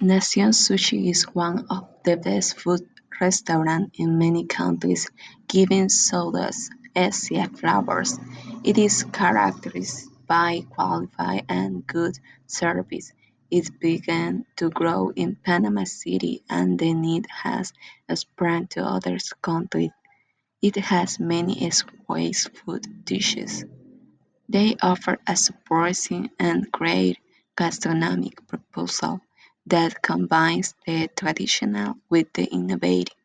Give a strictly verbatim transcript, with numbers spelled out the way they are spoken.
Nación Sushi is one of the best food restaurants in many countries, giving Southeast Asia flavors. It is characterized by quality and good service. It began to grow in Panama City and then it has spread to other countries. It has many spicy food dishes. They offer a surprising and great gastronomic proposal that combines the traditional with the innovative.